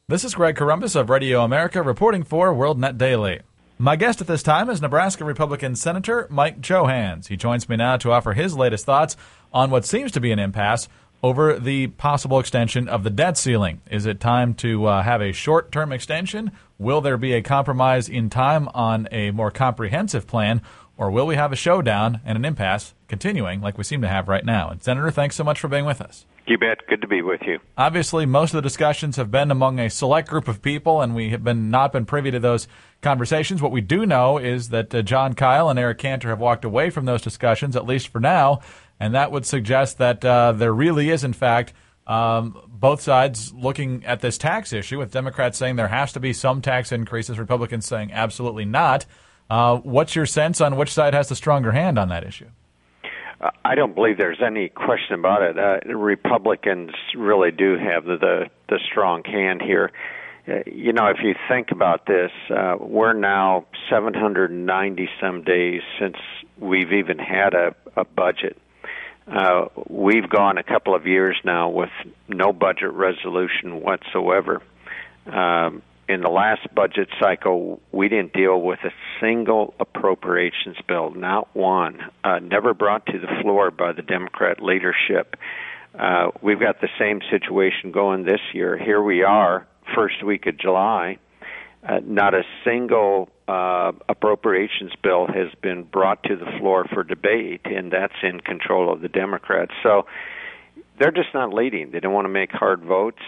This is Greg Corombos of Radio America reporting for WorldNet Daily. My guest at this time is Nebraska Republican Senator Mike Johanns. He joins me now to offer his latest thoughts on what seems to be an impasse over the possible extension of the debt ceiling. Is it time to have a short-term extension? Will there be a compromise in time on a more comprehensive plan? Or will we have a showdown and an impasse continuing like we seem to have right now? And Senator, thanks so much for being with us. You bet. Good to be with you. Obviously, most of the discussions have been among a select group of people, and we have not been privy to those conversations. What we do know is that Jon Kyl and Eric Cantor have walked away from those discussions, at least for now, and that would suggest that there really is, in fact, both sides looking at this tax issue, with Democrats saying there has to be some tax increases, Republicans saying absolutely not. What's your sense on which side has the stronger hand on that issue? I don't believe there's any question about it. Republicans really do have the strong hand here. If you think about this, we're now 790-some days since we've even had a budget. We've gone a couple of years now with no budget resolution whatsoever. In the last budget cycle, we didn't deal with a single appropriations bill, not one, never brought to the floor by the Democrat leadership. We've got the same situation going this year. Here we are, first week of July. Not a single appropriations bill has been brought to the floor for debate, and that's in control of the Democrats. So they're just not leading. They don't want to make hard votes.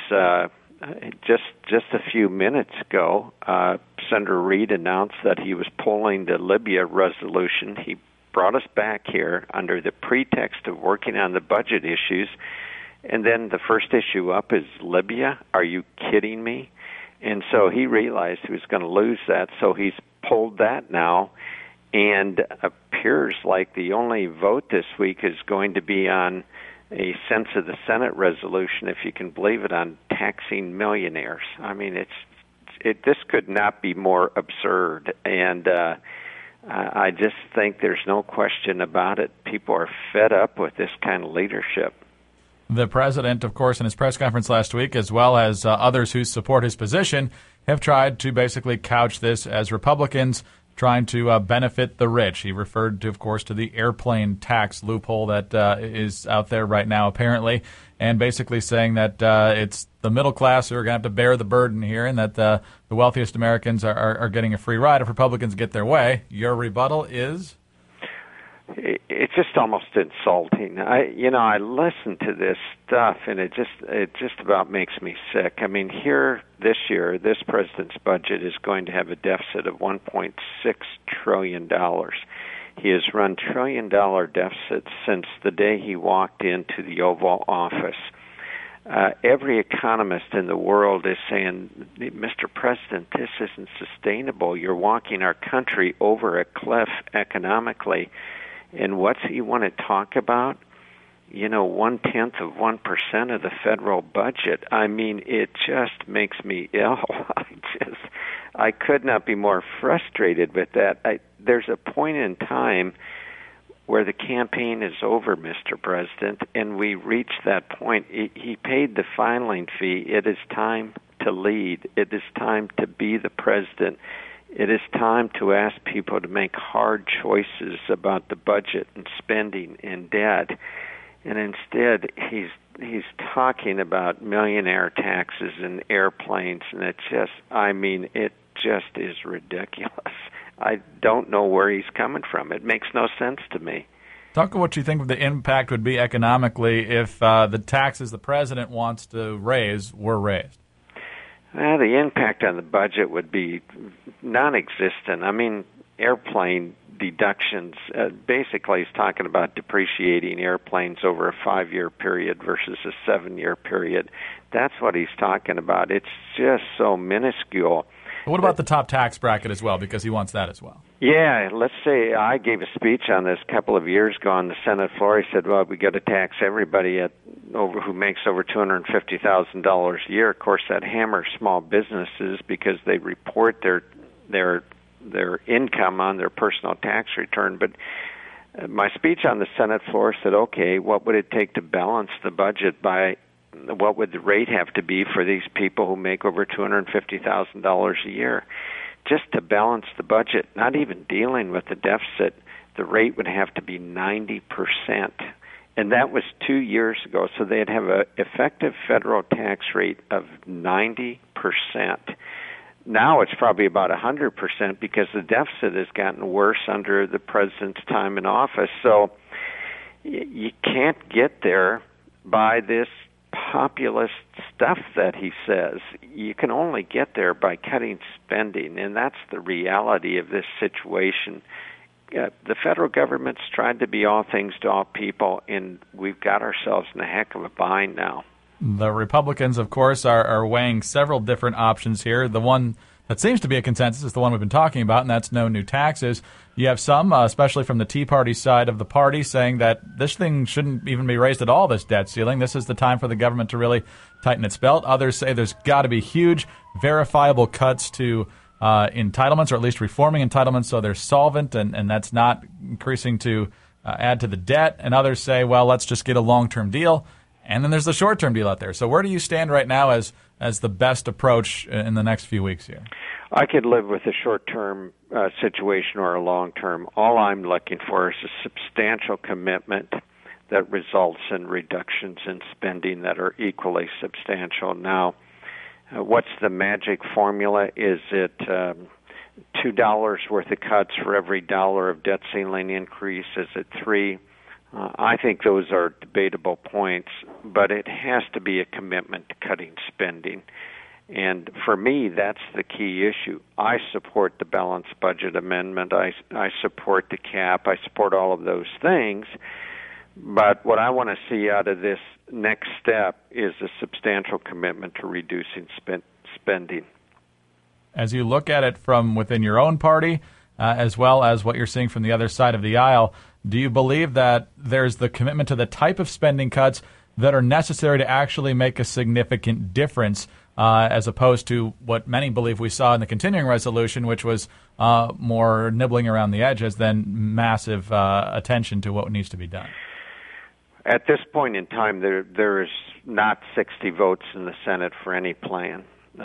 Just a few minutes ago, Senator Reid announced that he was pulling the Libya resolution. He brought us back here under the pretext of working on the budget issues, and then the first issue up is Libya. Are you kidding me? And so he realized he was going to lose that, so he's pulled that now, and appears like the only vote this week is going to be on a sense of the Senate resolution, if you can believe it, on taxing millionaires. I mean, this could not be more absurd, and I just think there's no question about it. People are fed up with this kind of leadership. The president, of course, in his press conference last week, as well as others who support his position, have tried to basically couch this as Republicans trying to benefit the rich. He referred to, of course, to the airplane tax loophole that is out there right now, apparently, and basically saying that it's the middle class who are going to have to bear the burden here, and that the wealthiest Americans are getting a free ride if Republicans get their way. Your rebuttal is? It's just almost insulting. I listen to this stuff, and it just about makes me sick. I mean, here this year, this president's budget is going to have a deficit of $1.6 trillion. He has run trillion-dollar deficits since the day he walked into the Oval Office. Every economist in the world is saying, Mr. President, this isn't sustainable. You're walking our country over a cliff economically. And what's he want to talk about? 1/10 of 1% of the federal budget. I mean, it just makes me ill. I could not be more frustrated with that. There's a point in time where the campaign is over, Mr. President, and we reach that point. He paid the filing fee. It is time to lead. It is time to be the president. It is time to ask people to make hard choices about the budget and spending and debt. And instead, he's talking about millionaire taxes and airplanes, and it just is ridiculous. I don't know where he's coming from. It makes no sense to me. Talk about what you think the impact would be economically if the taxes the president wants to raise were raised. Well, the impact on the budget would be non-existent. I mean, airplane deductions, basically he's talking about depreciating airplanes over a 5-year period versus a 7-year period. That's what he's talking about. It's just so minuscule. But what about the top tax bracket as well, because he wants that as well? Yeah, let's say I gave a speech on this a couple of years ago on the Senate floor. He said, well, we got to tax everybody who makes over $250,000 a year. Of course, that hammers small businesses because they report their income on their personal tax return. But my speech on the Senate floor said, okay, what would it take to balance the budget by what would the rate have to be for these people who make over $250,000 a year? Just to balance the budget, not even dealing with the deficit, the rate would have to be 90%. And that was 2 years ago, so they'd have an effective federal tax rate of 90%. Now it's probably about 100% because the deficit has gotten worse under the president's time in office. So you can't get there by this populist stuff that he says. You can only get there by cutting spending, and that's the reality of this situation. The federal government's tried to be all things to all people, and we've got ourselves in a heck of a bind now. The Republicans, of course, are weighing several different options here. The one that seems to be a consensus is the one we've been talking about, and that's no new taxes. You have some, especially from the Tea Party side of the party, saying that this thing shouldn't even be raised at all, this debt ceiling. This is the time for the government to really tighten its belt. Others say there's got to be huge, verifiable cuts to entitlements, or at least reforming entitlements so they're solvent and that's not increasing to add to the debt. And others say, well, let's just get a long-term deal. And then there's the short-term deal out there. So where do you stand right now as the best approach in the next few weeks here? I could live with a short-term situation or a long-term. All I'm looking for is a substantial commitment that results in reductions in spending that are equally substantial. Now, what's the magic formula? Is it $2 worth of cuts for every dollar of debt ceiling increase? Is it $3? I think those are debatable points, but it has to be a commitment to cutting spending. And for me, that's the key issue. I support the balanced budget amendment. I support the cap. I support all of those things. But what I want to see out of this next step is a substantial commitment to reducing spending. As you look at it from within your own party, as well as what you're seeing from the other side of the aisle, do you believe that there's the commitment to the type of spending cuts that are necessary to actually make a significant difference, as opposed to what many believe we saw in the continuing resolution, which was more nibbling around the edges than massive attention to what needs to be done? At this point in time, there is not 60 votes in the Senate for any plan.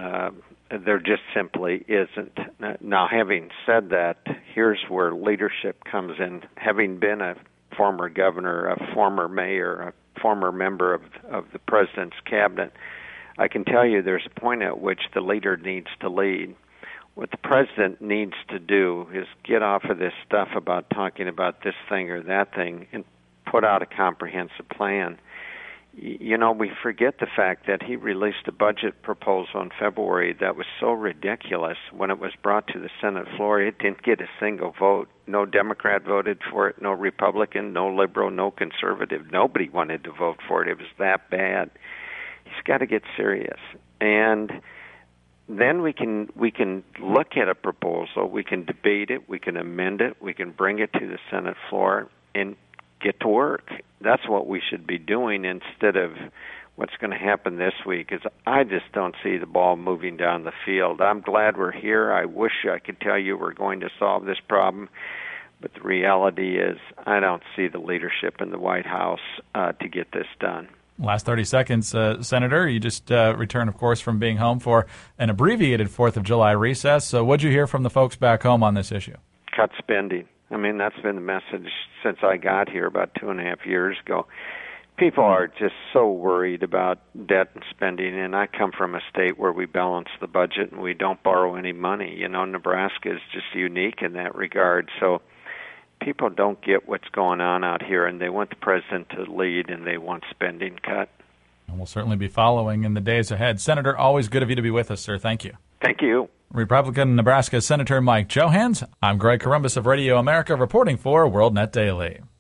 There just simply isn't. Now, having said that, here's where leadership comes in. Having been a former governor, a former mayor, a former member of the president's cabinet, I can tell you there's a point at which the leader needs to lead. What the president needs to do is get off of this stuff about talking about this thing or that thing and put out a comprehensive plan. You know, we forget the fact that he released a budget proposal in February that was so ridiculous. When it was brought to the Senate floor, it didn't get a single vote. No Democrat voted for it, no Republican, no liberal, no conservative. Nobody wanted to vote for it. It was that bad. He's got to get serious. And then we can look at a proposal, we can debate it, we can amend it, we can bring it to the Senate floor and get to work. That's what we should be doing instead of what's going to happen this week, is I just don't see the ball moving down the field. I'm glad we're here. I wish I could tell you we're going to solve this problem, but the reality is I don't see the leadership in the White House to get this done. Last 30 seconds, Senator. You just returned, of course, from being home for an abbreviated 4th of July recess. So what'd you hear from the folks back home on this issue? Cut spending. I mean, that's been the message since I got here about 2.5 years ago. People are just so worried about debt and spending, and I come from a state where we balance the budget and we don't borrow any money. You know, Nebraska is just unique in that regard. So people don't get what's going on out here, and they want the president to lead, and they want spending cut. And we'll certainly be following in the days ahead. Senator, always good of you to be with us, sir. Thank you. Thank you. Republican Nebraska Senator Mike Johanns. I'm Greg Corombos of Radio America reporting for WorldNet Daily.